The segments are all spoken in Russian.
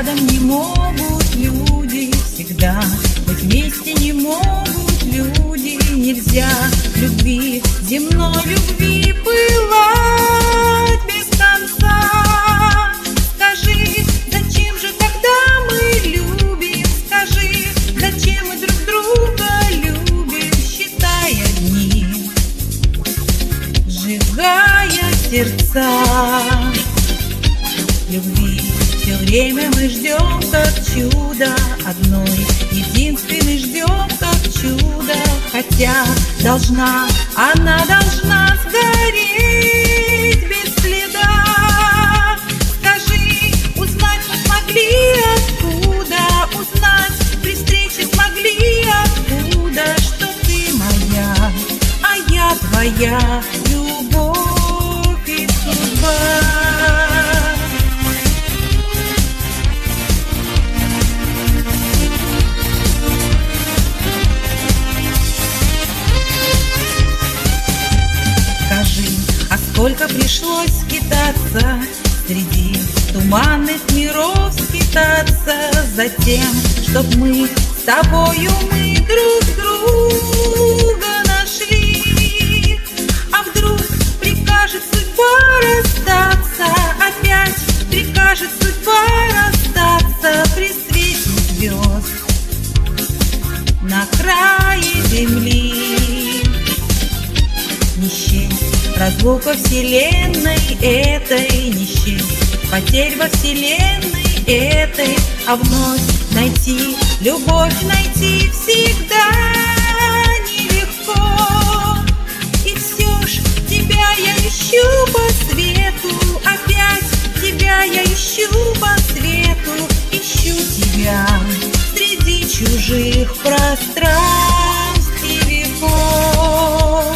рядом не могут люди всегда, быть вместе не могут люди, нельзя любви, земной любви пылать без конца. Скажи, зачем же тогда мы любим? Скажи, зачем мы друг друга любим, считая дни, сжигая сердца любви? Все время мы ждем, как чудо, одной единственной ждем, как чудо. Хотя она должна сгореть без следа. Скажи, узнать мы смогли откуда, узнать при встрече смогли откуда, что ты моя, а я твоя, любовь и судьба. Сколько пришлось скитаться среди туманных миров, скитаться за тем, чтоб мы с тобою друг друга нашли. А вдруг прикажет судьба расстаться, опять прикажет судьба расстаться при свете звезд на крае земли. Не счесть разлука вселенной этой, не счесть потерь во вселенной этой, а вновь найти любовь, найти всегда нелегко. И все ж тебя я ищу по свету, опять тебя я ищу по свету, ищу тебя среди чужих пространств и веков.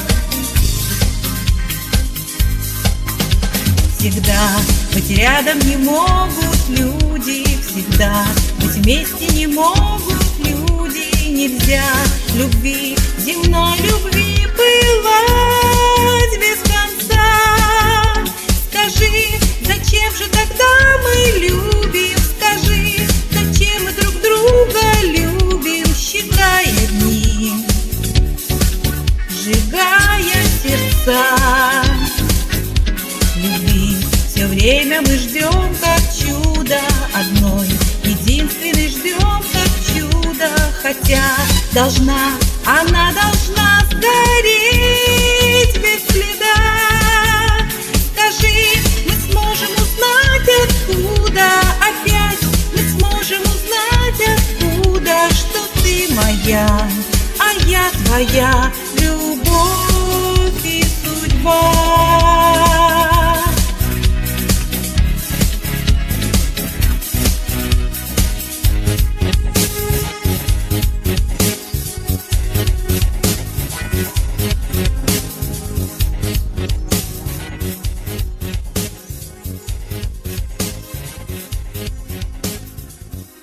Всегда быть рядом не могут люди, всегда быть вместе не могут люди, нельзя любви, земной любви пылать без конца. Скажи, зачем же тогда мы любим? Скажи, зачем мы друг друга любим, считая дни, сжигая сердца любви? Все время мы ждем, как чудо, одной единственной ждем, как чудо. Хотя она должна сгореть без следа. Скажи, мы сможем узнать откуда, опять мы сможем узнать откуда, что ты моя, а я твоя, любовь и судьба.